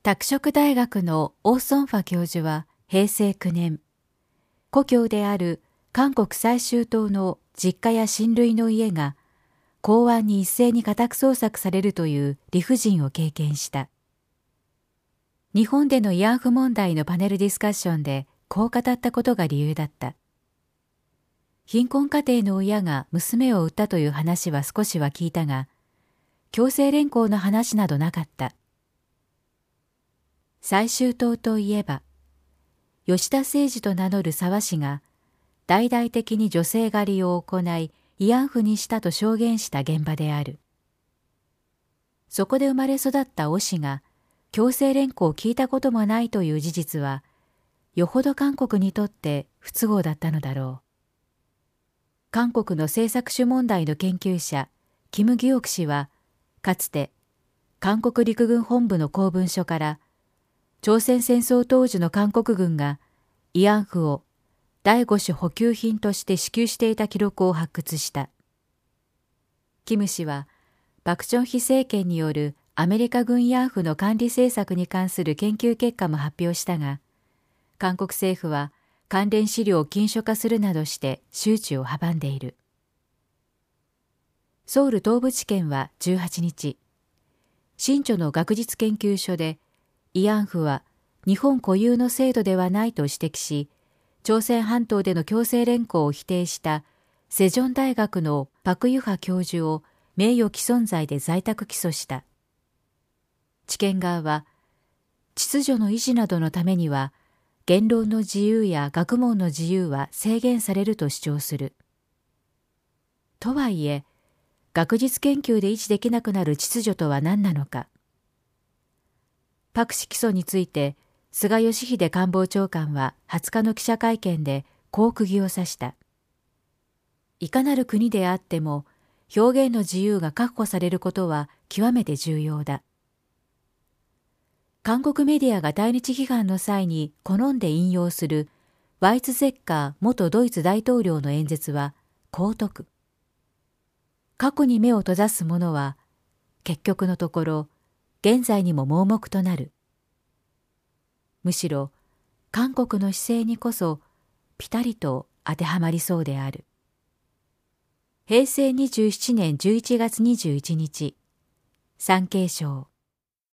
拓殖大学のオー・ソンファ教授は平成9年、故郷である韓国済州島の実家や親類の家が公安に一斉に家宅捜索されるという理不尽を経験した。日本での慰安婦問題のパネルディスカッションでこう語ったことが理由だった。貧困家庭の親が娘を売ったという話は少しは聞いたが、強制連行の話などなかった。済州島といえば、吉田誠二と名乗る沢氏が大々的に女性狩りを行い慰安婦にしたと証言した現場である。そこで生まれ育ったオ氏が強制連行を聞いたこともないという事実は、よほど韓国にとって不都合だったのだろう。韓国の政策種問題の研究者、キム・ギヨク氏は、かつて韓国陸軍本部の公文書から、朝鮮戦争当時の韓国軍が慰安婦を第5種補給品として支給していた記録を発掘した。キム氏は、パク・チョンヒ政権によるアメリカ軍慰安婦の管理政策に関する研究結果も発表したが、韓国政府は関連資料を禁書化するなどして周知を阻んでいる。ソウル東部地検は18日、新著の学術研究所で慰安婦は日本固有の制度ではないと指摘し、朝鮮半島での強制連行を否定したセジョン大学のパク・ユハ教授を名誉毀損罪で在宅起訴した。地検側は、秩序の維持などのためには、言論の自由や学問の自由は制限されると主張する。とはいえ、学術研究で維持できなくなる秩序とは何なのか。パク氏起訴について、菅義偉官房長官は20日の記者会見でこう釘を刺した。いかなる国であっても、表現の自由が確保されることは極めて重要だ。韓国メディアが対日批判の際に好んで引用するワイツゼッカー元ドイツ大統領の演説はこう説く。過去に目を閉ざす者は結局のところ現在にも盲目となる。むしろ韓国の姿勢にこそピタリと当てはまりそうである。平成27年11月21日、産経省。